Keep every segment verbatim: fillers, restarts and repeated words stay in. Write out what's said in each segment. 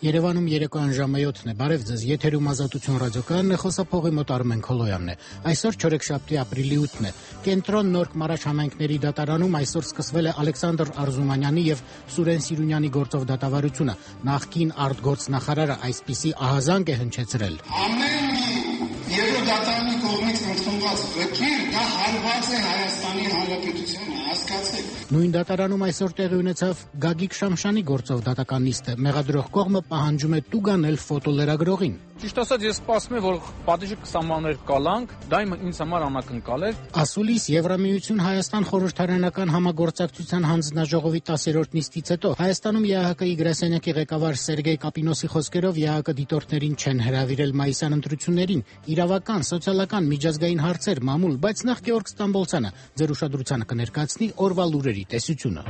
Երևանում երեկոյան ժամը յոթն է, բարև ձեզ, եթերում Ազատություն ռադիոկայանն է, խոսափողի մոտ Արմեն Քոլոյանն է։ Այսօր չորեքշաբթի ապրիլի ութն է։ Կենտրոն Նորք Մարաշ համայնքների դատարանում այսօր սկսվել է Ալեքսանդր Արզումանյանի եւ Սուրեն Սիրունյանի գործով դատավարությունը։ Նախկին արտգործնախարարը այսպիսի ահազանգ է հնչեցրել։ Երբ դատարանի կողմից ընդունված վկիր, դա հարված է Հայաստանի Հանրապետությանը, հասկացեք։ Նույն դատարանում այսօր տեղի ունեցավ Գագիկ Շամշանի գործով դատական նիստը։ Մեղադրող կողմը պահանջում է տուգ անել ֆոտոլերագրողին։ Ճիշտ ասած, ես սպասում եմ, որ պատիժը կսահմանվեր կալանք, դա ինձ համար անակնկալ էր։ Ասուլիս Եվրամիություն Հայաստան խորհրդարանական համագործակցության հանձնաժողովի տասերորդ նիստից հետո Հայաստանում ԵԱՀԿ-ի գրասենյակի ղեկավար Սերգեյ Կապինոսի խոսքերով ԵԱՀԿ դիտորդներին չեն հրավիրել մայիսյան ընտրություններին, իրավական, սոցիալական, միջազգային հարցեր, մամուլ, բայց նախ Գեորգ Ստամբոլցյանը ձեր ուշադրությանը կներկայացնի օրվա լուրերի տեսությունը։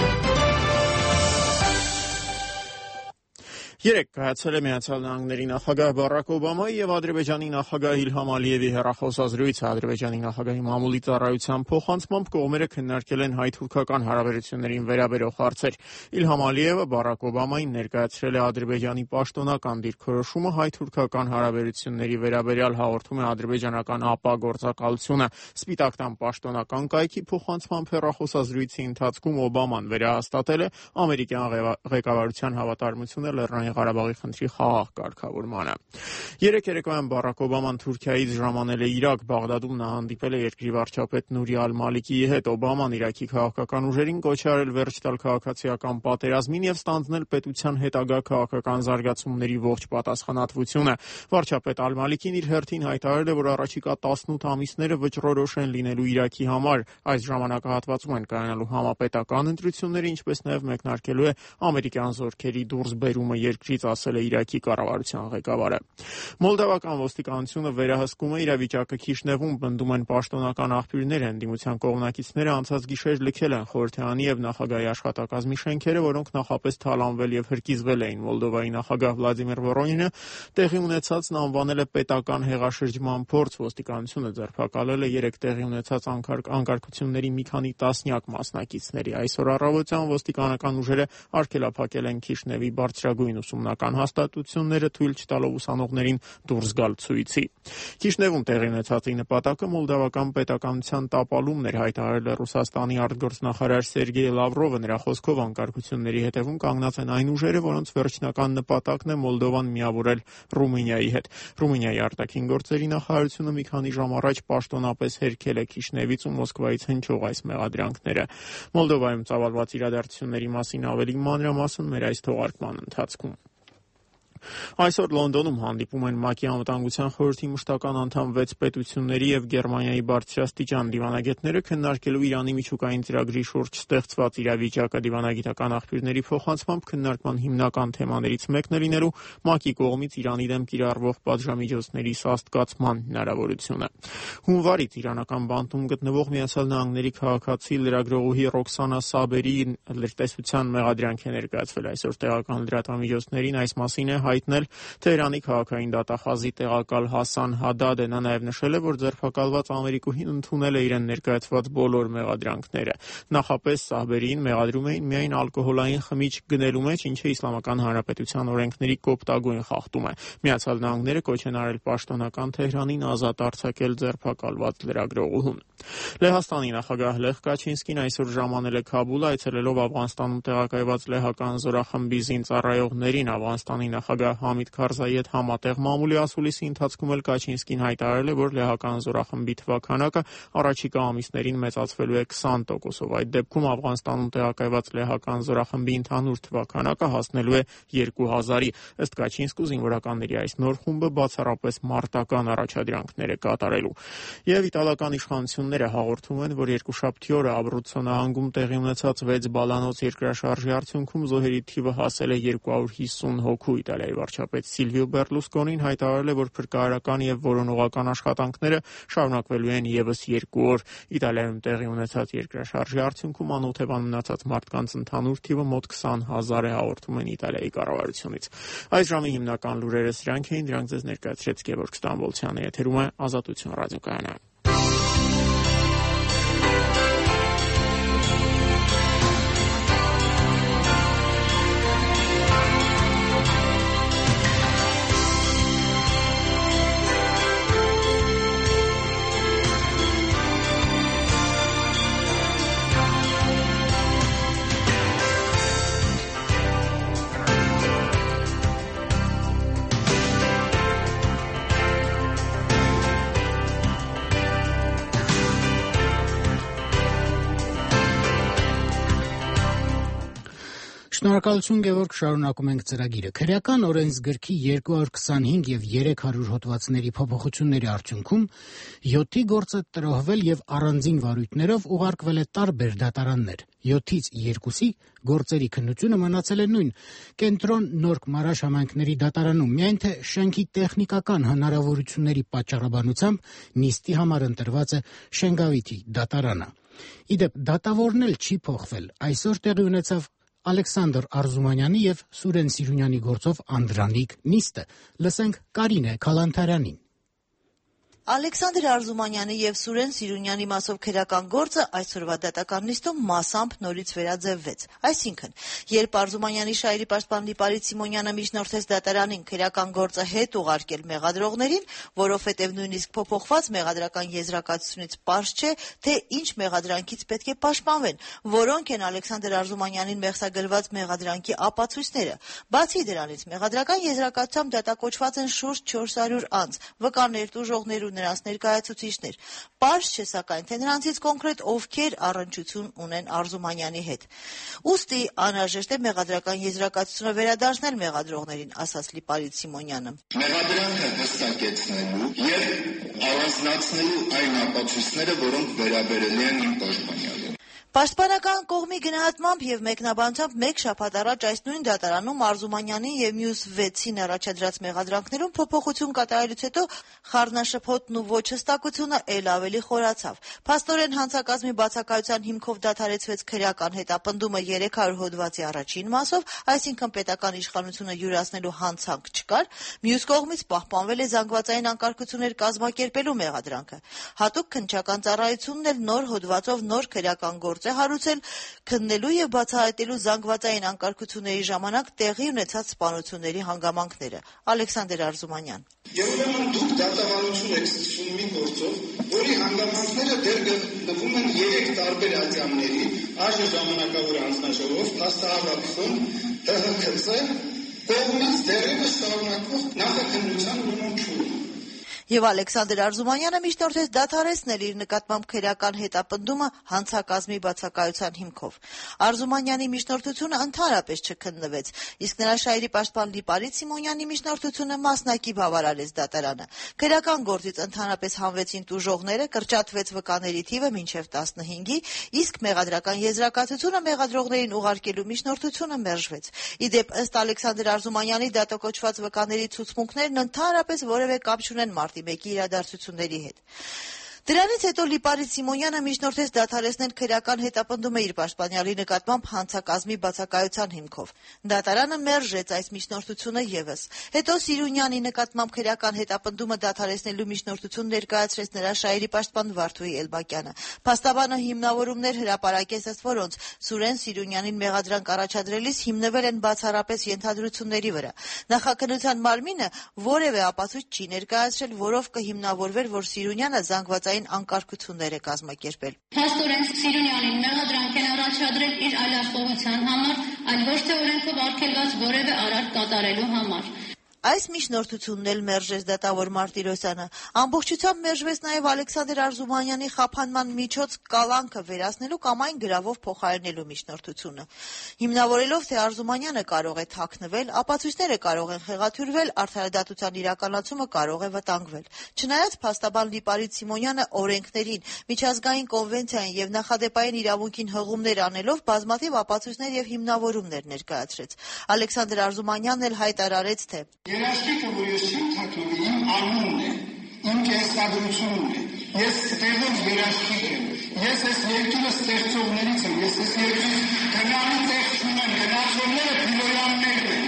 Երեկ կայացել է Միացյալ Նահանգների նախագահ Բարաք Օբամայի եւ Ադրբեջանի նախագահ Իլհամ Ալիևի հեռախոսազրույցը։ Ադրբեջանի նախագահի մամուլի ծառայության փոխանցմամբ կողմերը քննարկել են հայ-թուրքական հարաբերություններին վերաբերող հարցեր։ Իլհամ Ալիևը Բարաք Օբամային ներկայացրել է Ադրբեջանի պաշտոնական դիրքորոշումը հայ-թուրքական հարաբերությունների վերաբերյալ, հաղորդում է ադրբեջանական ԱՊԱ գործակալությունը։ Սպիտակ տան պաշտոնական կայքի փոխանցմամբ հեռախոսազրույցի ընթացքում Օբաման վերահաստատել է ամերիկյան ղեկավարության հավատարմությունը Լեռնային Ղարաբաղի խնդրի խաղաղ կարգավորմանը։ Երեկ երեկոյան Բարաք Օբաման Թուրքիայից ժամանել է Իրաք, Բաղդադում նա հանդիպել է երկրի վարչապետ Նուրի Ալ-Մալիկիի հետ։ Օբաման Իրաքի քաղաքական ուժերին կոչ է արել վերջ տալ քաղաքացիական պատերազմին եւ ստանձնել պետության հետագա քաղաքական զարգացումների ողջ պատասխանատվությունը։ Վարչապետ Ալ-Մալիկին իր հերթին հայտարարել է, որ առաջիկա տասնութ ամիսները վճռորոշ են լինելու Իրաքի համար։ Այս ժամանակահատվածում են կայանալու համապետական ընտրությունները, ինչպես նաեւ մեկնարկելու է ամերիկյան զորքերի դուրսբերումը երկրից, ասել է Իրաքի կառավարության ղեկավարը։ Մոլդովական ոստիկանությունը վերահսկում է իրավիճակը Քիշնևում, պնդում են պաշտոնական աղբյուրները։ Ընդդիմության կողմնակիցները անցած գիշեր լքել են խորհրդարանի եւ նախագահի աշխատակազմի շենքերը, որոնք նախապես թալանվել եւ հրկիզվել էին։ Մոլդովայի նախագահ Վլադիմիր Վորոնինը տեղի ունեցածն անվանել է պետական հեղաշրջման փորձ։ Ոստիկանությունը ձերբակալել է երեք տեղի ունեցած անկարգությունների մի քանի տասնյակ մասնակիցների։ Այսօր առավոտյան ոստիկանական ուժերը արգելափակել են Քիշնևի բարձրագույն ուսումնական հաստատությունները, թույլ չտալով ուսանողներին դուրս գալ ցույցի։ Քիշնևում տեղի ունեցածի նպատակը մոլդովական պետականության տապալումն էր, հայտարարել է Ռուսաստանի արտգործնախարար Սերգեյ Լավրովը։ Նրա խոսքով անկարգությունների հետևում կանգնած են այն ուժերը, որոնց վերջնական նպատակն է Մոլդովան միավորել Ռումինիայի հետ։ Ռումինիայի արտաքին գործերի նախարարությունը մի քանի ժամ առաջ պաշտոնապես հերքել է Քիշնևից ու Մոսկվայից հնչող այս մեղադրանքները։ Մոլդովայում ծավալված իրադարձությունների մասին ավելի մանրամասն մեր այս թողարկման ընթացքում։ Այսօր Լոնդոնում հանդիպում են ՄԱԿ-ի անվտանգության խորհրդի մշտական անդամ վեց պետությունների եւ Գերմանիայի բարձրաստիճան դիվանագետները քննարկելու Իրանի միջուկային ծրագրի շուրջ ստեղծված իրավիճակը։ Դիվանագիտական աղբյուրների փոխանցմամբ քննարկման հիմնական թեմաներից մեկն է լինելու ՄԱԿ-ի կողմից Իրանի դեմ կիրառվող պատժամիջոցների սաստկացման հնարավորությունը։ Հունվարից իրանական բանտում գտնվող Միացյալ Նահանգների քաղաքացի լրագրողուհի Ռոքսանա Սաբերի լրտեսության մեղադրանք է ներկայացվել այսօր տեղական լրատվամիջոցներին։ Այս մասին է հայտնել Թեհրանի քաղաքային դատախազի տեղակալ Հասան Հադադը։ Նա նաև նշել է, որ ձերբակալված ամերիկուհին ընդունել է իրեն ներկայացված բոլոր մեղադրանքները։ Նախապես Սաբերին մեղադրում էին միայն ալկոհոլային խմիչք գնելու մեջ, ինչը Իսլամական Հանրապետության օրենքների կոպտագույն խախտում է։ Միացյալ Նահանգները կոչ են արել պաշտոնական Թեհրանին ազատ արձակել ձերբակալված լրագրողուհուն։ Լեհաստանի նախագահ Լեխ Կաչինսկին այսօր ժամանել է Քաբուլ, այցելելով Աֆղանստանում տեղակայված լեհական զորախմբի զինծառայողներին։ Աֆղանստանի նախագահ Համիդ Քարզայի հետ համատեղ մամուլի ասուլիսի ընթացքում էլ Կաչինսկին հայտարարել է, որ լեհական զորախմբի թվաքանակը առաջիկա ամիսներին մեծացվելու է քսան տոկոսով։ Այդ դեպքում Աֆղանստանում տեղակայված լեհական զորախմբի ընդհանուր թվաքանակը հասնելու է երկու հազարի։ Ըստ Կաչինսկու զինվորականների այս նոր խումբը բացառապես մարտական առաջադրանքներ է կատարելու։ Եվ իտալական իշխանությունները հաղորդում են, որ երկուշաբթի օրը Աբրուցո նահանգում տեղի ունեցած վեց բալանոց երկրաշարժի արդյունքում զոհերի թիվը հասել է երկու հարյուր հիսուն հոգու։ Իտալիայի վարչապետ Սիլվիո Բերլուսկոնին հայտարարել է, որ փրկարարական եւ որոնողական աշխատանքները շարունակվելու են եւս երկու օր։ Իտալիայում տեղի ունեցած երկրաշարժի արդյունքում անօթևան մնացած մարդկանց ընդհանուր թիվը մոտ քսան հազար է, հաղորդում են Իտալիայի կառավարությունից։ Այս ժամի հիմնական լուրերը սրանք էին, դրանք ձեզ ներկայացրեց Գևորգ Ստամբոլցյանը, եթերում է Ազատություն ռադիոկայանը։ Շնորհակալություն, Գևորգ, շարունակում ենք ծրագիրը։ Քրեական օրենսգրքի երկու հարյուր քսանհինգ եւ երեք հարյուր հոդվածների փոփոխությունների արդյունքում յոթի գործը տրոհվել եւ առանձին վարույթներով ուղարկվել է տարբեր դատարաններ։ յոթից երկուսի գործերի քննությունը մնացել է նույն Կենտրոն Նորք Մարաշ համայնքների դատարանում, միայն թե շենքի տեխնիկական հնարավորությունների պատճառաբանությամբ նիստի համար ընտրված է Շենգավիթի դատարանը։ Իդեպ դատավորն էլ չի փոխվել։ Այսօր տեղի ունեցավ Ալեքսանդր Արզումանյանի եւ Սուրեն Սիրունյանի գործով Անդրանիկ նիստը։ Լսենք Կարինե Քալանթարյանին։ Ալեքսանդր Արզումանյանի եւ Սուրեն Սիրունյանի մասով քրեական գործը այսօրվա դատական նիստում մասամբ նորից վերաձևվեց։ Այսինքն, երբ Արզումանյանի շահերի պաշտպան Լիպարիտ Սիմոնյանը միջնորդեց դատարանին քրեական գործը հետ ուղարկել մեղադրողներին, որովհետեւ նույնիսկ փոփոխված մեղադրական եզրակացությունից պարզ չէ, թե ինչ մեղադրանքից պետք է պաշտպանվեն, որոնք են Ալեքսանդր Արզումանյանին մեղսագրված մեղադրանքի ապացույցները։ Բացի դրանից, մեղադրական եզրակացությամբ դատակոչված են շուրջ չորս հարյուր անձ, վկաներ, տուժողներ ու նրանց ներկայացուցիչներ։ Պարզ չէ սակայն, թե նրանցից կոնկրետ ովքեր առնչություն ունեն Արզումանյանի հետ։ Ուստի անհրաժեշտ է մեղադրական եզրակացությունը վերադարձնել մեղադրողներին, ասաց Լիպարիտ Սիմոնյանը։ Մեղադրանքը հստակեցնելու եւ առանձնացնելու այն ապացույցները, որոնք վերաբերել են իմ պաշտպանյալին։ Պաշտպանական կողմի գնահատմամբ եւ մեկնաբանությամբ մեկ շաբաթ առաջ այս նույն դատարանում Արզումանյանի եւ մյուս վեցին առաջադրած մեղադրանքներում փոփոխություն կատարելուց հետո խառնաշփոթն ու ոչ հստակությունը ել ավելի խորացավ։ Փաստորեն հանցակազմի բացակայության հիմքով դադարեցվեց քրեական հետապնդումը երեք հարյուր հոդվածի առաջին մասով, այսինքն պետական իշխանությունը յուրացնելու հանցանք չկար, մյուս կողմից պահպանվել է զանգվածային անկարգություններ կազմակերպելու մեղադրանքը։ Հատուկ քննչական ծառայությունն էլ նոր հոդվածով նոր քրեական գործ է հարուցել քննելու եւ բացահայտելու զանգվածային անկարգությունների ժամանակ տեղի ունեցած սպանությունների հանգամանքները։ Ալեքսանդր Արզումանյան։ Եվ ուրեմն դուք դատավարություն եք ստացվում մի գործով, որի հանգամանքները դեռ գտնվում են երեք տարբեր ատյանների, այժմ ժամանակավոր հանձնաժողով, փաստահավաքում, Հ Հ K C կողմից դեռևս շարունակվող նախաքննության ուրեմն Եվ Ալեքսանդր Արզումանյանը միջնորդեց դադարեցնել իր նկատմամբ քրեական հետապնդումը հանցակազմի բացակայության հիմքով։ Արզումանյանի միջնորդությունը ընդհանրապես չքննվեց, իսկ նրա շահերի պաշտպան Լիպարիտ Սիմոնյանի միջնորդությունը մասնակի բավարարեց դատարանը։ Քրեական գործից ընդհանրապես հանվեցին տուժողները, կրճատվեց վկաների թիվը մինչև տասնհինգի, իսկ մեղադրական եզրակացությունը մեղադրողներին ուղարկելու միջնորդությունը մերժվեց։ Իդեպ ըստ Ալեքսանդր Արզումանյանի դատակոչված վկաների ցուցմունքներն ընդհանրապես որևէ կապ չունեն մարտի մեկի իրադարձությունների հետ։ Դրանից հետո Լիպարիտ Սիմոնյանը միջնորդեց դադարեցնել քրեական հետապնդումը իր պաշտպանյալի նկատմամբ հանցակազմի բացակայության հիմքով։ Դատարանը մերժեց այս միջնորդությունը եւս։ Հետո Սիրունյանի նկատմամբ քրեական հետապնդումը դադարեցնելու միջնորդություն ներկայացրեց նրա շահերի պաշտպան Վարդուհի Էլբակյանը։ Փաստաբանը հիմնավորումներ հրապարակեց, ըստ որոնց Սուրեն Սիրունյանին մեղադրանք առաջադրելիս հիմնվել են բացառապես ենթադրությունների վրա։ Նախաքննության մարմինը որևէ ապացույց չի ներկայացրել, որով կհիմնավորվեր, որ Սիրունյանը զանգվածային անկարգություններ է կազմակերպել։ Փաստորեն Սիրունյանին մեղադրանք են առաջադրել իր այլախոհության համար, այլ ոչ թե օրենքով արգելված որևէ արարք կատարելու համար։ Այս միջնորդությունն էլ մերժեց դատավոր Մարտիրոսյանը։ Ամբողջությամբ մերժվեց նաև Ալեքսանդր Արզումանյանի խափանման միջոց կալանքը վերացնելու կամ այն գրավով փոխարինելու միջնորդությունը։ Հիմնավորելով, թե Արզումանյանը կարող է թաքնվել, ապացույցները կարող են խեղաթյուրվել, արդարադատության իրականացումը կարող է վտանգվել։ Չնայած փաստաբան Լիպարիտ Սիմոնյանը օրենքներին, միջազգային կոնվենցիային եւ նախադեպային իրավունքին հղումներ անելով բազմաթիվ ապացույցներ եւ հիմնավորումներ ներկայացրեց։ Ալեքսանդր Արզումանյանն էլ հայտարարեց, թե Երաշխիքը, որ ես չեմ թաքնվում, իմ անունն է, իմ կենսագրությունն է, ես տեղով երաշխիք եմ, ես այս երկիրը ստեղծողներից եմ, ես այս երկիրը գնալու տեղ չունեմ, գնացողները փիլոյաններն են,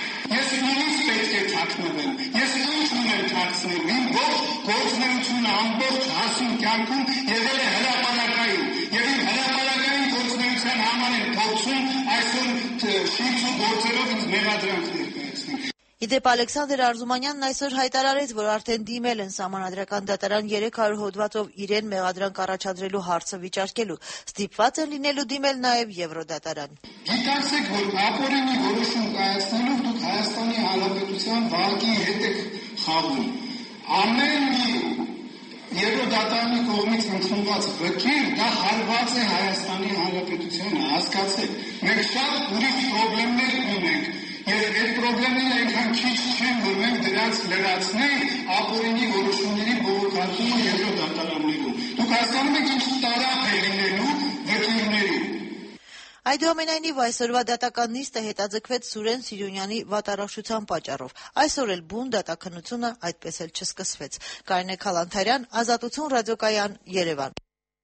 ես ինձ պետք է թաքնվեմ, ես ինչ ունեմ թաքցնել, իմ ողջ գործունեությունը ամբողջ հասուն կյանքում եղել է հրապարակային, եւ իմ հրապարակային գործունեության համար եմ փորձում այսօր շիռ գործերով ինձ մեղադրանք ներկայացնել։ Իդեպ Ալեքսանդր Արզումանյանն այսօր հայտարարեց, որ արդեն դիմել են Սահմանադրական դատարան երեք հարյուր հոդվածով իրեն մեղադրանք առաջադրելու հարցը վիճարկելու, ստիպված են լինելու դիմել նաև Եվրոդատարան։ Գիտակցեք, որ ապօրինի որոշում կայացնելով դուք Հայաստանի Հանրապետության վարկի հետ եք խաղում։ Ամեն մի Եվրոդատարանի կողմից ընդունված վկիր դա հարված է Հայաստանի Հանրապետությանը, հասկացեք։ Մենք շատ ուրիշ խնդիրներ ունենք, եւ այդ խնդիրները այնքան քիչ չեն, որ մենք դրանց լրացնենք ապօրինի որոշումների բողոքարկումը Եվրոդատարաններում։ Դուք հասկանում եք ինչ տարապ է լինելու վկիրների։ Այդուամենայնիվ այսօրվա դատական նիստը հետաձգվեց Սուրեն Սիրունյանի վատառողջության պատճառով։ Այսօր էլ բուն դատաքննությունը այդպես էլ չսկսվեց։ Կարինե Քալանթարյան, Ազատություն ռադիոկայան, Երևան։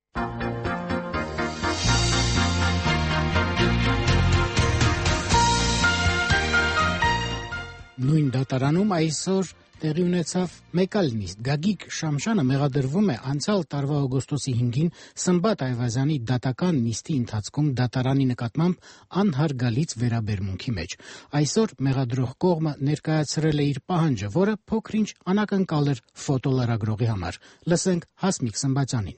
Նույն դատարանում այսօր տեղի ունեցավ մեկ այլ նիստ։ Գագիկ Շամշյանը մեղադրվում է անցյալ տարվա օգոստոսի հինգին Սմբատ Այվազյանի դատական նիստի ընթացքում դատարանի նկատմամբ անհարգալից վերաբերմունքի մեջ։ Այսօր մեղադրող կողմը ներկայացրել է իր պահանջը, որը փոքր-ինչ անակնկալ էր ֆոտոլրագրողի համար։ Լսենք Հասմիկ Սմբատյանին։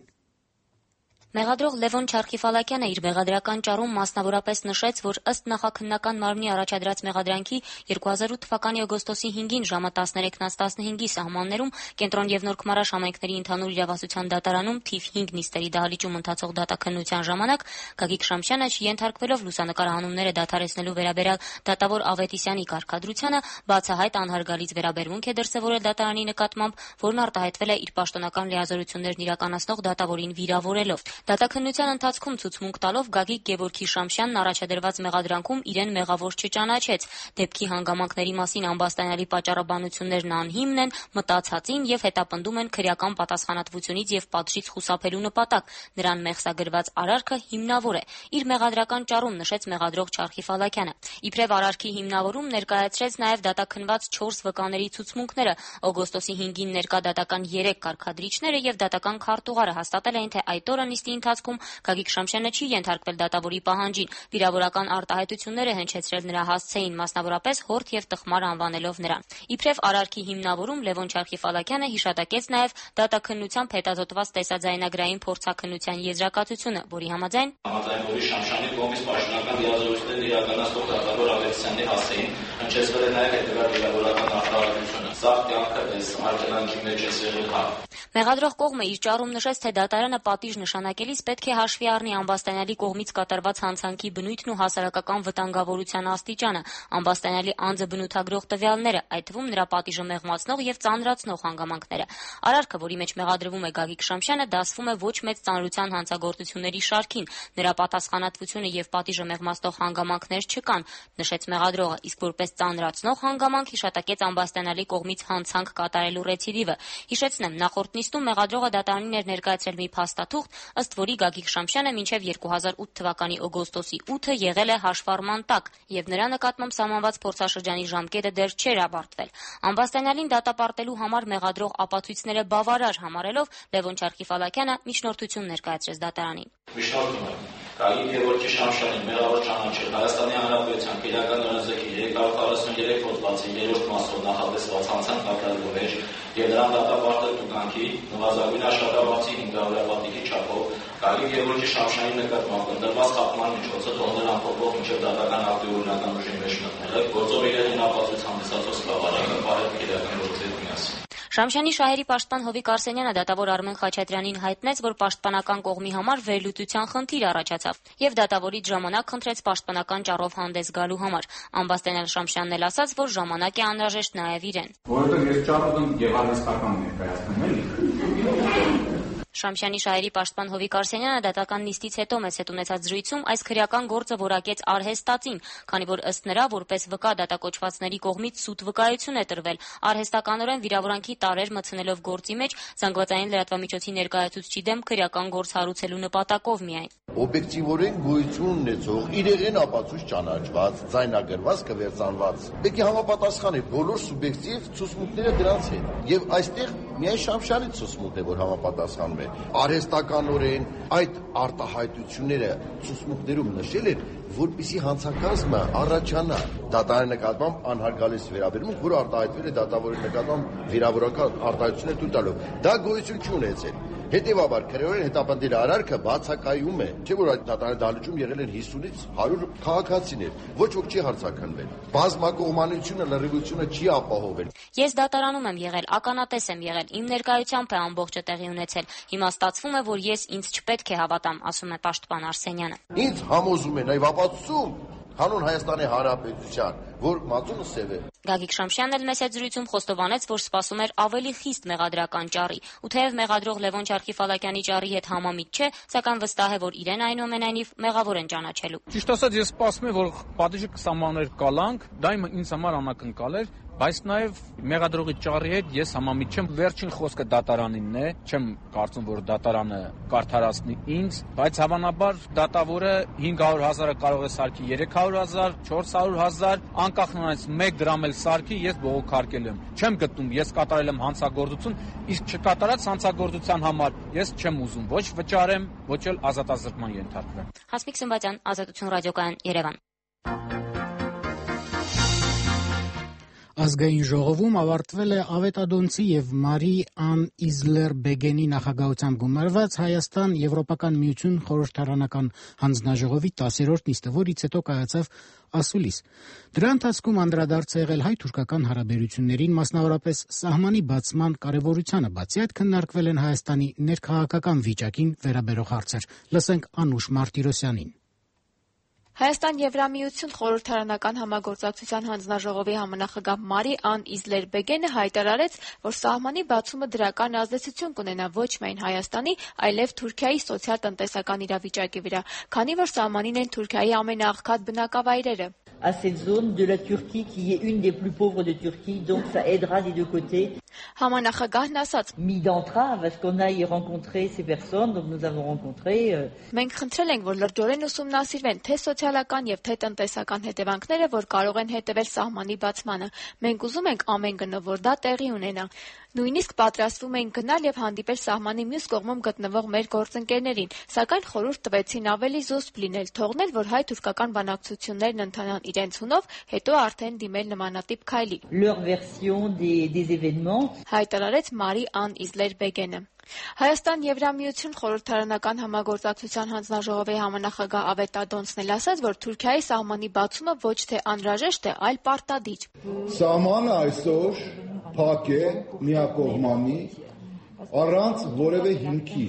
Մեղադրող Լևոն Չարխիֆալակյանը իր մեղադրական ճառում մասնավորապես նշեց, որ ըստ նախաքննական մարմնի առաջադրած մեղադրանքի երկու հազար ութ թվականի օգոստոսի հինգին ժամը տասներեքից տասնհինգի սահմաններում Կենտրոն եւ Նոր Քմարաշ համայնքների ընդհանուր իրավասության դատարանում թիվ հինգ նիստերի դահլիճում ընթացող դատաքննության ժամանակ Գագիկ Շամշյանը չենթարկվելով լուսանկարահանումները դադարեցնելու վերաբերյալ դատավոր Ավետիսյանի կարգադրությանը բացահայտ անհարգալից վերաբերմունք է դրսևորել դատարանի նկատմամբ, որն արտահայտվել է իր պաշտոնական լիազորություններն իրականացնող դատավորին վիրավորելով։ Դատաքննության ընթացքում ցուցմունք տալով Գագիկ Գևորգի Շամշյանն առաջադրված մեղադրանքում իրեն մեղավոր չճանաչեց։ Դեպքի հանգամանքների մասին ամբաստանյալի պատճառաբանություններն անհիմն են, մտածածին եւ հետապնդում են քրեական պատասխանատվությունից եւ պատժից խուսափելու նպատակ։ Նրան մեղսագրված արարքը հիմնավոր է։ Իր մեղադրական ճառում նշեց մեղադրող Չարխիֆալակյանը։ Իբրև արարքի հիմնավորում ներկայացրեց նաեւ դատաքննված չորս վկաների ցուցմունքները։ Օգոստոսի հինգին ներկա դատական երեք կարգադրիչները եւ դատական քարտուղարը հաստատել էին, թե այդ օրը նիստի ընթացքում Գագիկ Շամշյանը չի ենթարկվել դատավորի պահանջին։ Վիրավորական արտահայտությունները հնչեցրել նրա հասցեին, մասնավորապես հորթ եւ տխմար անվանելով նրան։ Իբրև արարքի հիմնավորում Լևոն Չարխիֆալակյանը հիշատակեց նաեւ դատաքննությամբ հետազոտված տեսաձայնագրային փորձաքննության եզրակացությունը, որի համաձայն համաձայն որի Շամշյանի կողմից պաշտոնական լիազորություններ իրականացնող դատավոր Ավետիսյանի հասցեին հնչեցվել է նաեւ հետեւյալ վիրավորական արտահայտությունը։ Սա կյանքը այս արգելանքի մեջ է եղել հա։ Մեղադրող կողմը իր ճառում նշեց, թե դատարանը պատիժ նշանակելիս պետք է հաշվի առնի ամբաստանյալի կողմից կատարված հանցանքի բնույթն ու հասարակական վտանգավորության աստիճանը, ամբաստանյալի անձը բնութագրող տվյալները, այդ թվում նրա պատիժը մեղմացնող եւ ծանրացնող հանգամանքները։ Արարքը, որի մեջ մեղադրվում է Գագիկ Շամշյանը, դասվում է ոչ մեծ ծանրության հանցագործությունների շարքին։ Նրա պատասխանատվությունը եւ պատիժը մեղմացնող հանգամանքներ չկան, նշեց մեղադրողը, իսկ որպես ծանրացնող հանգամանք հիշատակեց ամբաստանյալի կողմից հանցանք կատարելու ռեցիդիվը։ Հիշեցնեմ, նախորդ նիստում մեղադրողը դատարանին էր ներկայացրել մի փաստաթուղթ, ըստ որի Գագիկ Շամշյանը մինչև երկու հազար ութ թվականի օգոստոսի ութը եղել է հաշվառման տակ եւ նրա նկատմամբ սահմանված փորձաշրջանի ժամկետը դեռ չէր ավարտվել։ Ամբաստանյալին դատապարտելու համար մեղադրող ապացույցները բավարար համարելով Լևոն Չարխիֆալակյանը միջնորդություն ներկայացրեց դատարանին։ Միջնորդում է Գագիկ Գևորգի Շամշյանին մեղավոր ճանաչել Հայաստանի Հանրապետության Պետական օրենսգրքի երեքսուն քառասուներեք հոդվածի երրորդ մասով նախատեսված հանցանք ապրելու մեջ եւ նրան դատապարտել տուգանքի նվազագույն աշխատավարձի հինգ հարյուր պատիկի չափով Գագիկ Գևորգի Շամշյանի նկատմամբ ընդրված խախտման միջոցը թողնել ամփոփող մինչև դատական ակտի օրինական ուժի մեջ մտնելը գործով իրեն ապացույց հանդիսացող սկավառակը բարդ քրեական գործերի միասին։ Շամշյանի շահերի պաշտպան Հովիկ Արսենյանը դատավոր Արմեն Խաչատրյանին հայտնեց, որ պաշտպանական կողմի համար վերլուծության խնդիր առաջացավ եւ դատավորից ժամանակ խնդրեց պաշտպանական ճառով հանդես գալու համար։ Ամբաստանյալ Շամշյանն էլ ասաց, որ ժամանակ է անհրաժեշտ նաեւ իրեն։ Որովհետեւ ես ճառով եմ եւ արհեստական ներկայացնում եմ։ Շամշյանի շահերի պաշտպան Հովիկ Արսենյանը դատական նիստից հետո մեծ հետ ունեցած զրույցում այս քրեական գործը որակեց արհեստածին, քանի որ ըստ նրա որպես վկա դատակոչվածների կողմից սուտ վկայություն է տրվել, արհեստականորեն վիրավորանքի տարեր մտցնելով գործի մեջ զանգվածային լրատվամիջոցի ներկայացուցչի դեմ քրեական գործ հարուցելու նպատակով միայն։ Օբյեկտիվորեն գոյություն ունեցող, իրեղեն ապացույց ճանաչված, ձայնագրված, կվերցանված։ Պետք է համապատասխանի բոլոր սուբյեկտիվ ցուցմունքները դրանց հետ։ Եվ այստեղ միայն Շամշյանի ցուցմունքն է, որ համապատասխանում է։ Արհեստականորեն այդ արտահայտությունները ցուցմունքներում նշել են, որպեսզի հանցակազմը առաջանա դատարանի նկատմամբ անհարգալից վերաբերմունք, որը արտահայտվել է դատավորի նկատմամբ վիրավորական արտահայտություններ տուր տալով։ Դա գոյություն չի ունեցել։ Հետևաբար քրեորեն հետապնդել արարքը բացակայում է, չէ՞ որ այդ դատարանի դահլիճում եղել են հիսունից հարյուր քաղաքացիներ, ոչ ոք չի հարցաքննվել։ Բազմակողմանությունը, լրիվությունը չի ապահովել։ Ես դատարանում եմ եղել, ականատես եմ եղել, իմ ներկայությամբ է ամբողջը տեղի ունեցել։ Հիմա ստացվում է, որ ես ինձ չպետք է հավատամ, ասում է պաշտպան Արսենյանը։ Ինձ համոզում են, այ ապացուցում հանուն Հայաստանի Հանրապետության, որ մածունը սև է։ Գագիկ Շամշյանն էլ մեծ զրույցում խոստովանեց, որ սպասում էր ավելի խիստ մեղադրական ճառի, ու թեև մեղադրող Լևոն Չարխիֆալակյանի ճառի հետ համամիտ չէ, սակայն վստահ է, որ իրեն այնուամենայնիվ մեղավոր են ճանաչելու։ Ճիշտ ասած, ես սպասում եմ, որ պատիժը կսահմաններ կալանք, դա ինձ համար անակնկալ էր, բայց նաև մեղադրողի ճառի հետ ես համամիտ չեմ։ Վերջին խոսքը դատարանինն է, չեմ կարծում, որ դատարանը կարդարացնի ինձ, բայց հավանաբար դատավորը հինգ հարյուր հազարը կարող է սարքի երեք հարյուր հազար, չորս հարյուր հազար, անկախ նրանից մեկ դրամ էլ սարքի, ես բողոքարկել եմ։ Չեմ գտնում, ես կատարել եմ հանցագործություն, իսկ չկատարած հանցագործության համար ես չեմ ուզում ոչ վճարեմ, ոչ էլ ազատազրկման ենթարկվեմ։ Հասմիկ Սմբատյան, Ազատություն ռադիոկայան, Երևան։ Ազգային ժողովում ավարտվել է Ավետադոնցի եւ Մարի Ան Իզլեր-Բեգենի նախագահությամբ գումարված Հայաստան Եվրոպական միություն խորհրդարանական հանձնաժողովի տասերորդ նիստը, որից հետո կայացավ ասուլիս։ Դրա ընթացքում անդրադարձ է եղել հայ-թուրքական հարաբերություններին, մասնավորապես սահմանի բացման կարևորությանը, բացի այդ քննարկվել են Հայաստանի ներքաղաքական վիճակին վերաբերող հարցեր։ Լսենք Անուշ Մարտիրոսյանին։ Հայաստան Եվրամիություն խորհրդարանական համագործակցության հանձնաժողովի համանախագահ Մարի Ան Իզլեր-Բեգենը հայտարարեց, որ սահմանի բացումը դրական ազդեցություն կունենա ոչ միայն Հայաստանի, այլև Թուրքիայի սոցիալ-տնտեսական իրավիճակի վրա, քանի որ սահմանին են Թուրքիայի ամենաաղքատ բնակավայրերը։ À cette zone de la Turquie qui est une des plus pauvres de Turquie, donc ça aidera des deux côtés. Համանախագահն ասաց. Mis d'entrave à ce qu'on aille rencontrer ces personnes, donc nous avons rencontré. Euh... Մենք խնդրել ենք, որ լրջորեն ուսումնասիրվեն թե սոցիալական եւ թե տնտեսական հետևանքները, որ կարող են հետևել սահմանի բացմանը։ Մենք ուզում ենք ամեն գնով, որ դա տեղի ունենա։ Նույնիսկ պատրաստվում էին գնալ եւ հանդիպել սահմանի մյուս կողմում գտնվող մեր գործընկերներին, սակայն խորհուրդ տվեցին ավելի զուսպ լինել, թողնել, որ հայ-թուրքական բանակցություններն ընթանան իրենց հունով, հետո արդեն դիմել նմանատիպ քայլի։ Leur version des des événements. Հայտարարեց Մարի Ան Իզլեր-Բեգենը։ Հայաստան Եվրամիություն խորհրդարանական համագործակցության հանձնաժողովի համանախագահ Ավետադոնցն էլ ասաց, որ Թուրքիայի սահմանի բացումը ոչ թե անհրաժեշտ է, այլ պարտադիր։ Սահմանը այսօր փակ է, միակողմանի, առանց որևէ հիմքի։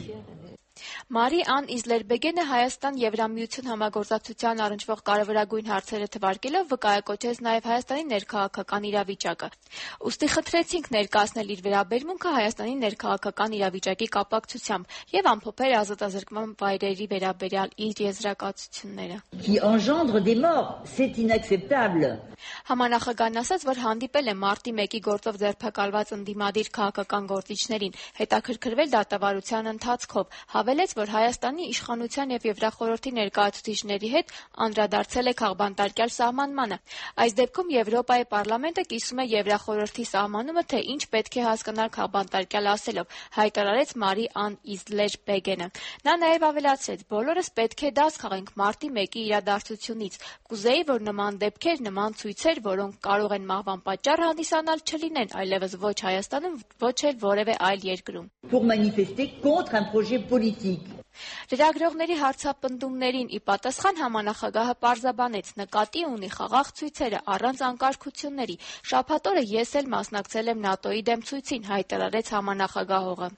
Մարի Ան Իզլեր-Բեգենը Հայաստան Եվրամիություն համագործակցության առնչվող կարևորագույն հարցերը թվարկելով վկայակոչեց նաև Հայաստանի ներքաղաքական իրավիճակը։ Ուստի խնդրեցինք ներկայացնել իր վերաբերմունքը Հայաստանի ներքաղաքական իրավիճակի կապակցությամբ եւ ամփոփել ազատազրկման վայրերի վերաբերյալ իր եզրակացությունները։ Qui engendre des morts, c'est inacceptable. Համանախագահն ասաց, որ հանդիպել է մարտի մեկի գործով ձերբակալված ընդդիմադիր քաղաքական գործիչներին, հետաքրքրվել դատավարության ընթացքով, հավելեց, որ Հայաստանի իշխանության եւ Եվրախորհրդի ներկայացուցիչների հետ անդրադարձել է քաղբանտարկյալ սահմանմանը։ Այս դեպքում Եվրոպայի պարլամենտը կիսում է Եվրախորհրդի սահմանումը, թե ինչ պետք է հասկանալ քաղբանտարկյալ ասելով, հայտարարեց Մարի Ան Իզլեր-Բեգենը։ Նա նաեւ ավելացրեց. բոլորս պետք է դաս քաղենք մարտի մեկի իրադարձությունից։ Կուզեի, որ նման դեպքեր, նման ցույցեր, որոնք կարող են մահվան պատճառ հանդիսանալ, չլինեն այլևս ոչ Հայաստանում, ոչ էլ որևէ այլ երկրում։ Pour manifester contre un projet politique. Լրագրողների հարցապնդումներին ի պատասխան համանախագահը պարզաբանեց, նկատի ունի խաղաղ ցույցերը առանց անկարգությունների։ Շաբաթ օրը ես էլ մասնակցել եմ ՆԱՏՕ-ի դեմ ցույցին, հայտարարեց համանախագահողը։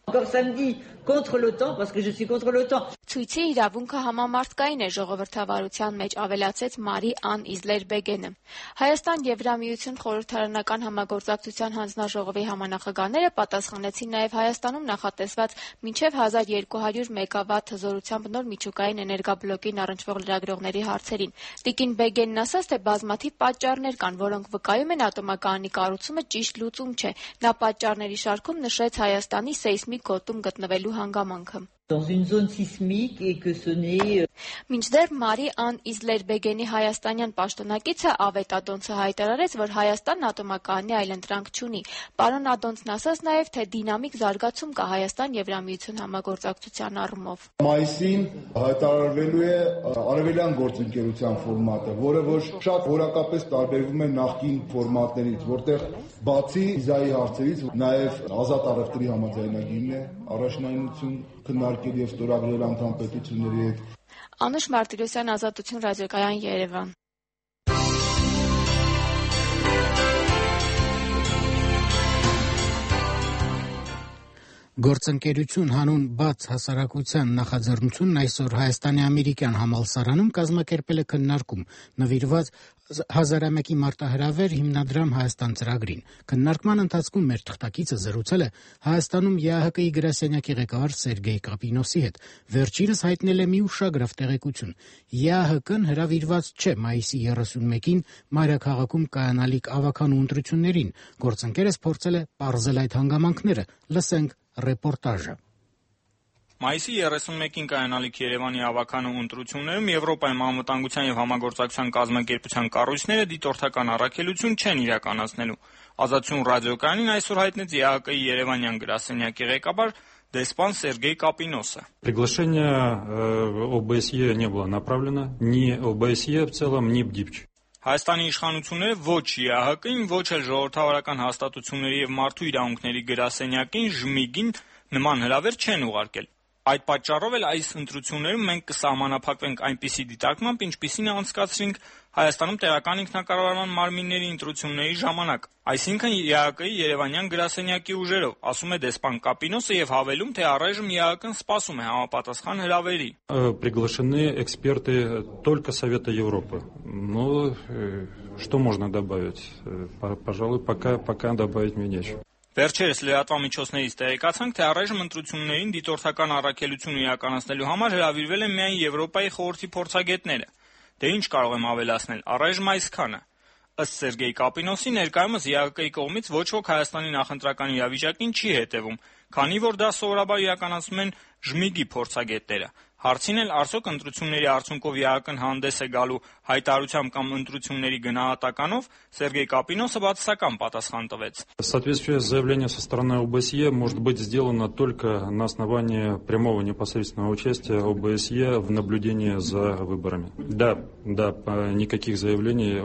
Ցույցի իրավունքը համամարտկային է, ժողովրդավարության մեջ ավելացեց Մարի Ան Իզլեր-Բեգենը։ Հայաստան Եվրամիություն խորհրդարանական համագործակցության հանձնաժողովի համանախագահները պատասխանեցին նաև Հայաստանում նախատեսված մինչև հազար երկու հարյուր մեգավատ հզորությամբ նոր միջուկային էներգաբլոկին առնչվող լրագրողների հարցերին։ Տիկին Բեգենն ասաց, թե բազմաթիվ պատճառներ կան, որոնք վկայում են ատոմակայանի կառուցումը ճիշտ լուծում չէ։ Նա պատճառների շարքում նշեց Հայաստանի սեյսմիկ գոտում գտնվելու հանգամանքը։ Dans une zone sismique et que ce n'est Մինչդեռ Մարի Ան Իզլերբեգենի հայաստանյան պաշտոնակիցը Ավետ Ադոնցը հայտարարեց, որ Հայաստանն ատոմակայանի այլընտրանք չունի։ Պարոն Ադոնցն ասաց նաև, թե դինամիկ զարգացում կա Հայաստան-Եվրամիություն համագործակցության առումով։ Մայիսին հայտարարվելու է արևելյան գործընկերության ֆորմատը, որը որ շատ որակապես տարբերվում է նախկին ֆորմատներից, որտեղ բացի վիզայի հարցերից նաև ազատ առևտրի համաձայնագիրն է առաջնայնություն քննարկել եւ ստորագրել անդամ պետությունների հետ։ Անուշ Մարտիրոսյան, Ազատություն ռադիոկայան, Երևան։ Գործընկերություն հանուն բաց հասարակության նախաձեռնությունն այսօր Հայաստանի ամերիկյան համալսարանում կազմակերպել է քննարկում նվիրված հազարամյակի մարտահրավեր հիմնադրամ Հայաստան ծրագրին։ Քննարկման ընթացքում մեր թղթակիցը զրուցել է Հայաստանում ԵԱՀԿ-ի գրասենյակի ղեկավար Սերգեյ Կապինոսի հետ։ Վերջինս հայտնել է մի ուշագրավ տեղեկություն։ ԵԱՀԿ-ն հրավիրված չէ մայիսի երեսունմեկին մայրաքաղաքում կայանալիք ավականու ընտրություններին։ Գործընկերս փորձել է պարզել այդ հանգամանքները։ Լսենք ռեպորտաժը։ Մայիսի երեսունմեկին կայանալիք Երևանի ավականու ընտրություններում Եվրոպայում անվտանգության եւ համագործակցության կազմակերպության կառույցները դիտորդական առաքելություն չեն իրականացնելու։ Ազատություն ռադիոկայանին այսօր հայտնեց ԵԱՀԿ-ի Երևանյան գրասենյակի ղեկավար դեսպան Սերգեյ Կապինոսը։ Приглашение ОБСЕ не было направлено ни ОБСЕ в целом, ни БДИПЧ. Հայաստանի իշխանությունները ոչ ԵԱՀԿ-ին, ոչ էլ ժողովրդավարական հաստատությունների եւ մարդու իրավունքների գրասենյակին ժմիգին նման հրավեր չեն ուղարկել։ Այդ պատճառով էլ այս ընտրություններում մենք կսահմանափակվենք այնպիսի դիտարկմամբ, ինչպիսին անցկացրինք Հայաստանում տեղական ինքնակառավարման մարմինների ընտրությունների ժամանակ, այսինքն ԵԱՀԿ-ի Երևանյան գրասենյակի ուժերով, ասում է դեսպան Կապինոսը եւ հավելում, թե առայժմ ԵԱՀԿ-ն սպասում է համապատասխան հրավերի։ Приглашены эксперты только Совета Европы. Ну, что можно добавить? Пожалуй, пока пока добавить мне нечего. Վերջերս լրատվամիջոցներից տեղեկացանք, թե առայժմ ընտրություններին դիտորդական առաքելություն իրականացնելու համար հրավիրվել են միայն Եվրոպայի խորհրդի փորձագետները։ Դե ինչ կարող եմ ավելացնել, առայժմ այսքանը։ Ըստ Սերգեյ Կապինոսի, ներկայումս ԵԱՀԿ-ի կողմից ոչ ոք Հայաստանի նախընտրական իրավիճակին չի հետևում, քանի որ դա սովորաբար իրականացնում են ժմիգի փորձագետները։ Հարցին էլ արդյոք ընտրությունների արդյունքով ԵԱՀԿ-ն հանդես է գալու հայտարարությամբ կամ ընտրությունների գնահատականով, Սերգեյ Կապինոսը բացասական պատասխան տվեց։ В соответствии с заявлением со стороны ОБСЕ может быть сделано только на основании прямого непосредственного участия ОБСЕ в наблюдении за выборами. Да, да, никаких заявлений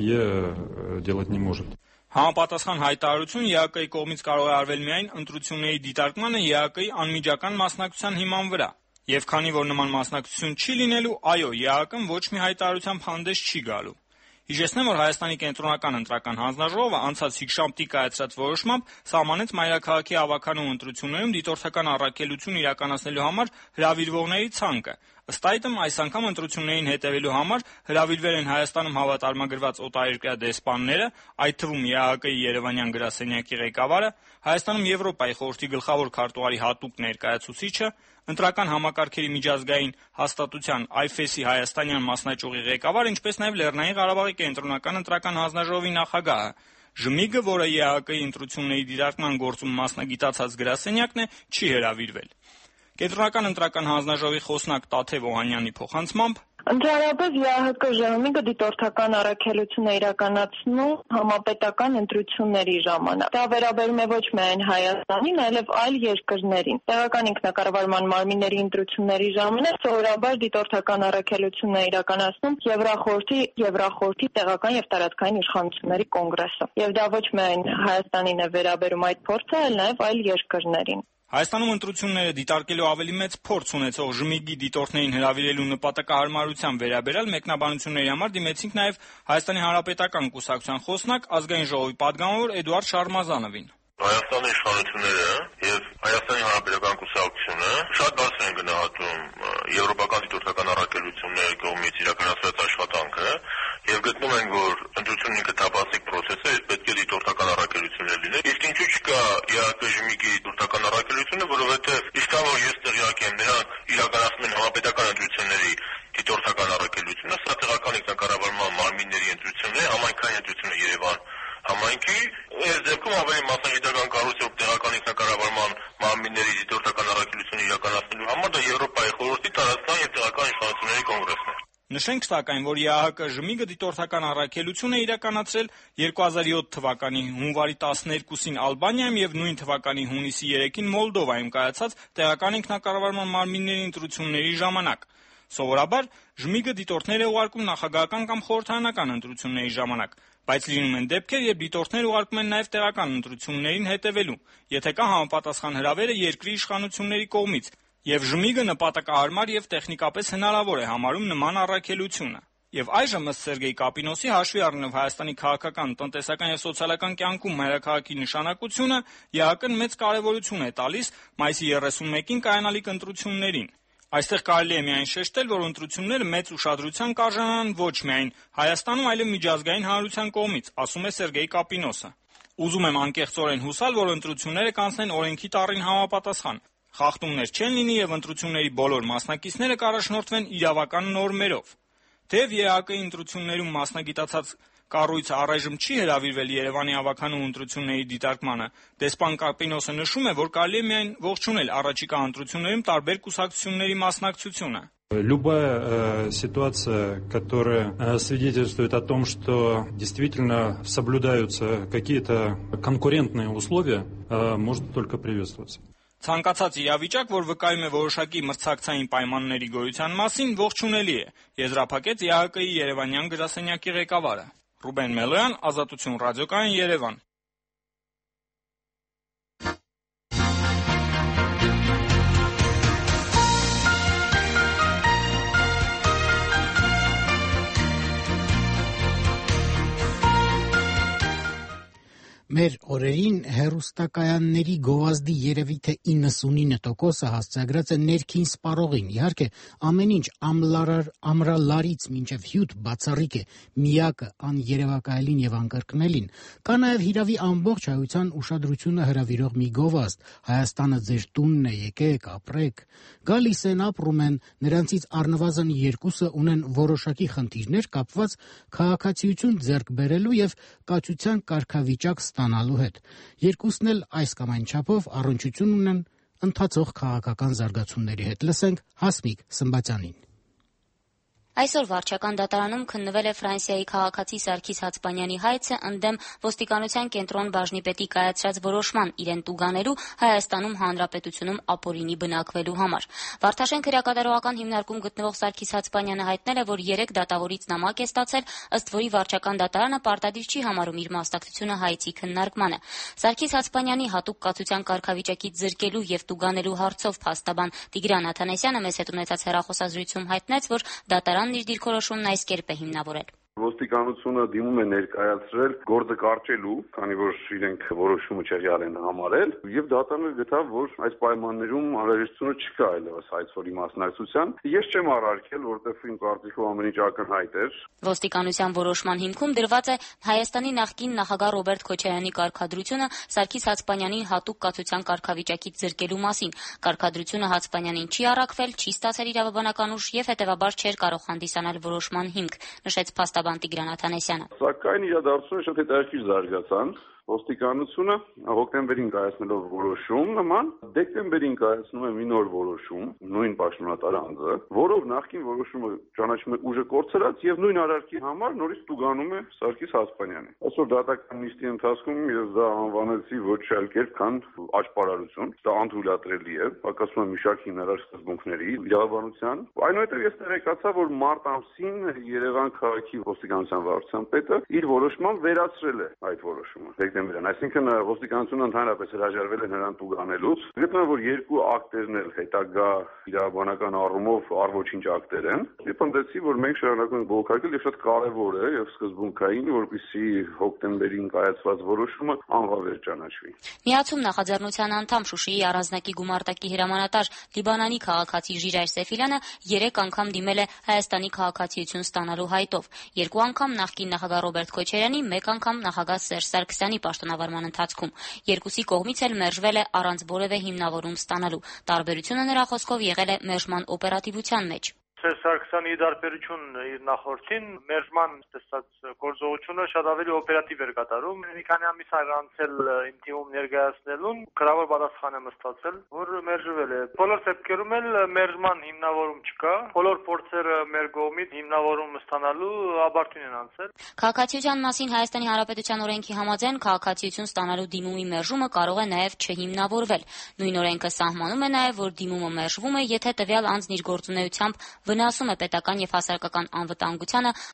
ОБСЕ делать не может. Համապատասխան հայտարարություն ԵԱՀԿ-ի կողմից կարող է արվել միայն ընտրությունների դիտարկմանը ԵԱՀԿ-ի անմիջական մասնակցության հիման վրա։ Եվ քանի որ նման մասնակցություն չի լինելու, այո, ԵԱՀԿ-ն ոչ մի հայտարարությամբ հանդես չի գալու։ Հիշեցնեմ, որ Հայաստանի կենտրոնական ընտրական հանձնաժողովը անցած հինգշաբթի կայացրած որոշմամբ սահմանեց մայրաքաղաքի ավականու ընտրություններում դիտորդական առաքելություն իրականացնելու համար հրավիրվողների ցանկը։ Ըստ այդմ, այս անգամ ընտրություններին հետևելու համար հրավիրվել են Հայաստանում հավատարմագրված օտարերկրյա դեսպանները, այդ թվում ԵԱՀԿ-ի Երևանյան գրասենյակի ղեկավարը, Հայաստանում Եվրոպայի խորհրդի գլխավոր քարտուղարի հատուկ ներկայացուցիչը, ընտրական համակարգերի միջազգային հաստատության այ էֆ էս-ի հայաստանյան մասնաճյուղի ղեկավար, ինչպես նաև Լեռնային Ղարաբաղի կենտրոնական ընտրական հանձնաժողովի նախագահը։ Ժմիգը, որը ԵԱՀԿ-ի ընտրությունների դիտարկման գործում մասնագիտացած գրասենյակն է, չի հրավիրվել։ Կենտրոնական ընտրական հանձնաժողովի խոսնակ Տաթև Օհանյանի փոխանցմամբ Ընդհանրապես ԵԱՀԿ ժմիգը դիտորդական առաքելություն է իրականացնում համապետական ընտրությունների ժամանակ։ Դա վերաբերում է ոչ միայն Հայաստանին, այլև այլ երկրներին։ Տեղական ինքնակառավարման մարմինների ընտրությունների ժամանակ սովորաբար դիտորդական առաքելություն է իրականացնում Եվրախորհրդի Եվրախորհրդի տեղական եւ տարածքային իշխանությունների կոնգրեսը։ Եվ դա ոչ միայն Հայաստանին է վերաբերում այդ փորձը, այլ նաեւ այլ երկրներին։ Հայաստանում ընտրությունները դիտարկելու ավելի մեծ փորձ ունեցող ժմիգի դիտորդներին հրավիրելու նպատակահարմարության վերաբերյալ մեկնաբանությունների համար դիմեցինք նաև Հայաստանի Հանրապետական կուսակցության խոսնակ ազգային ժողովի падգամավոր Էդուարդ Շարմազանովին։ Հայաստանի իշխանությունները եւ Հայաստանի Հանրապետական կուսակցությունը շատ բարձր են գնահատում եվրոպական դիտորդական առաքելությունների կողմից իրականացված աշխատանքը եւ գտնում են, որ ընտրությունն ինքը թափանցիկ process է, պետք է դիտորդական առաքելություններ լինեն։ Իսկ ինչու չկա ԵԱՀԿ ժմիգի դիտորդական առաքելությունը, որովհետեւ ինչքան որ ես տեղյակ եմ, նրանք իրականացնում են համապետական ընտրությունների դիտորդական առաքելությունը, սա տեղական ինքնակառավարման մարմինների ընտրություններ, համայնքային ընտրություններ Երևան համայնքի, այս դեպքում ավելի մասնագիտական կառույցով տեղական ինքնակառավարման մարմինների դիտորդական առաքելությունը իրականացնելու համար դա Նշենք սակայն, որ ԵԱՀԿ ԺՄԻԳ-ը դիտորդական առաքելություն է իրականացրել երկու հազար յոթ թվականի հունվարի տասներկուսին Ալբանիայում եւ նույն թվականի հունիսի երեքին Մոլդովայում կայացած տեղական ինքնակառավարման մարմինների ընտրությունների ժամանակ։ Սովորաբար ԺՄԻԳ-ը դիտորդներ է ուղարկում նախագահական կամ խորհրդարանական ընտրությունների ժամանակ, բայց լինում են դեպքեր, երբ դիտորդներ ուղարկում են նաև տեղական ընտրություններին հետևելու, եթե կա համապատասխան հրավերը երկրի իշխանությունների կողմից, եւ ԺՄԻԳ-ը նպատակահարմար եւ տեխնիկապես հնարավոր է համարում նման առաքելությունը։ Եվ այժմ ըստ Սերգեյ Կապինոսի, հաշվի առնելով Հայաստանի քաղաքական, տնտեսական եւ սոցիալական կյանքում մայրաքաղաքի նշանակությունը, ԵԱՀԿ-ն մեծ կարեւորություն է տալիս մայիսի երեսունմեկին կայանալիք ընտրություններին։ Այստեղ կարելի է միայն շեշտել, որ ընտրությունները մեծ ուշադրության կարժանան ոչ միայն Հայաստանում, այլև միջազգային հանրության կողմից, ասում է Սերգեյ Կապինոսը։ Ուզում եմ անկեղծորեն հուսալ, որ ընտրությունները կանցնեն օրենքի տառին համապատասխան, խախտումներ չեն լինի եւ ընտրությունների բոլոր մասնակիցները կառաջնորդվեն իրավական նորմերով։ Թեև ԵԱՀԿ-ի ընտրություններում մասնագիտացած կառույցը առայժմ չի հրավիրվել Երևանի ավականու ընտրությունների դիտարկմանը, դեսպան Կապինոսը նշում է, որ կարելի է միայն ողջունել առաջիկա ընտրություններում տարբեր կուսակցությունների մասնակցությունը։ Любая э, ситуация, которая э, свидетельствует о том, что действительно соблюдаются какие-то конкурентные условия, э, может только приветствоваться. Ցանկացած իրավիճակ, որ վկայում է որոշակի մրցակցային պայմանների գոյության մասին, ողջունելի է, եզրափակեց ԵԱՀԿ-ի Երևանյան գրասենյակի ղեկավարը։ Ռուբեն Մելոյան, Ազատություն ռադիոկայան, Երևան։ Մեր օրերին հեռուստակայանների գովազդի երևի թե իննսունինը տոկոսը հասցեագրած է ներքին սպառողին։ Իհարկե, ամեն ինչ ամլարար, ամրալարից մինչև հյութ բացառիկ է, միակը աներևակայելին եւ անկրկնելին։ Կա նաեւ հիրավի ամբողջ հայության ուշադրությունը հրավիրող մի գովազդ։ Հայաստանը ձեր տունն է, եկեք, ապրեք։ Գալիս են, ապրում են, նրանցից առնվազն երկուսը ունեն որոշակի խնդիրներ կապված քաղաքացիություն ձեռք բերելու եւ կացության կարգավիճակ ստանալու հետ։ Երկուսն էլ այս կամ այն չափով առնչություն ունեն ընթացող քաղաքական զարգացումների հետ։ Լսենք Հասմիկ Սմբատյանին։ Այսօր վարչական դատարանում քննվել է Ֆրանսիայի քաղաքացի Սարգիս Հացպանյանի հայցը ընդդեմ ոստիկանության կենտրոն բաժնի պետի կայացրած որոշման իրեն տուգանելու Հայաստանում Հանրապետությունում ապօրինի բնակվելու համար։ Վարդաշեն քրեակատարողական հիմնարկում գտնվող Սարգիս Հացպանյանը հայտնել է, որ երեք դատավորից նամակ է ստացել, ըստ որի վարչական դատարանը պարտադիր չի համարում իր մասնակցությունը հայցի քննարկմանը։ Սարգիս Հացպանյանի հատուկ կացության կարգավիճակից զրկելու եւ տուգանելու հարցով փաստաբան Տիգրան Աթանեսյանը մեծ հետ ունեցած հեռախոսազրույցում հայտնեց, որ դատարան իր դիրքորոշումն այս կերպ է հիմնավորել։ Ոստիկանությունը դիմում է ներկայացրել գործը կարճելու, քանի որ իրենք որոշումը չեղյալ են համարել, եւ դատարանը գտավ, որ այս պայմաններում անհրաժեշտությունը չկա այլևս հայցորի մասնակցության։ Ես չեմ առարկել, որտեղ իմ կարծիքով ամեն ինչ ակնհայտ էր։ Ոստիկանության որոշման հիմքում դրված է Հայաստանի նախկին նախագահ Ռոբերտ Քոչարյանի կարգադրությունը Սարգիս Հացպանյանին հատուկ կացության կարգավիճակից զրկելու մասին։ Կարգադրությունը Հացպանյանին չի առաքվել, չի ստացել իրավաբանական ուժ եւ հետեւաբար չէր կարող հանդիսանալ որոշման հիմք, նշեց փաստաբան Տիգրան Աթանեսյանը։ Սակայն իրադարձությունը շատ հետաքրքիր զարգացան։ Ոստիկանությունը հոկտեմբերին կայացնելով որոշում նման, դեկտեմբերին կայացնում է մի նոր որոշում, նույն պաշտոնատար անձը, որով նախկին որոշումը ճանաչում է ուժը կորցրած եւ նույն արարքի համար նորից տուգանում է Սարգիս Հացպանյանին։ Այսօր դատական նիստի ընթացքում ես դա անվանեցի ոչ այլ կերպ, քան աճպարարություն, դա անթույլատրելի է, պակասում է մի շարք հիմնարար սկզբունքների իրավաբանության։ Այնուհետև ես տեղեկացա, որ մարտ ամսին Երևան քաղաքի ոստիկանության վարչության պետը իր որոշմամբ վերացրել է այդ որոշումը։ Այսինքն ոստիկանությունը ընդհանրապես հրաժարվել է նրան տուգանելուց։ Գտնում եմ, որ երկու ակտերն էլ հետագա իրավաբանական առումով առոչինչ ակտեր են։ Եվ ընդդեցի, որ մենք շարունակում ենք բողոքարկել եւ շատ կարեւոր է եւ սկզբունքային, որպեսզի հոկտեմբերին կայացված որոշումը անվավեր ճանաչվի։ Միացում նախաձեռնության անդամ Շուշիի առանձնակի գումարտակի հրամանատար Լիբանանի քաղաքացի Ժիրայր Սեֆիլյանը երեք անգամ դիմել է Հայաստանի քաղաքացիություն ստանալու հայտով։ Երկու անգամ նախկին նախագահ Ռոբերտ Քոչարյանի, մեկ անգամ նախագահ Սերժ Սարգսյանի պաշտոնավարման ընթացքում։ Երկուսի կողմից էլ մերժվել է առանց որևէ հիմնավորում ստանալու։ Տարբերությունը նրա խոսքով եղել է մերժման օպերատիվության մեջ։ Սերժ Սարգսյանի դարբերությունն իր նախորդին մերժման տեսած գործողությունը շատ ավելի օպերատիվ էր կատարում։ Մի քանի ամիս անցել իմ թիմում ներկայացնելուն գրավոր պատասխան եմ ստացել, որ մերժվել է։ Բոլոր դեպքերում էլ մերժման հիմնավորում չկա։ Բոլոր փորձերը մեր կողմից հիմնավորում ստանալու աբարտուն են անցել։ Քաղաքացիության մասին Հայաստանի Հանրապետության օրենքի համաձայն քաղաքացիություն ստանալու դիմումի մերժումը կարող է նաև չհիմնավորվել։ Նույն օրենքը սահմանում է նաև, որ դիմումը մերժվում է, եթե տվյալ անձն իր գործունեությամբ վնասում է պետական եւ հասարակական անվտանգությանը,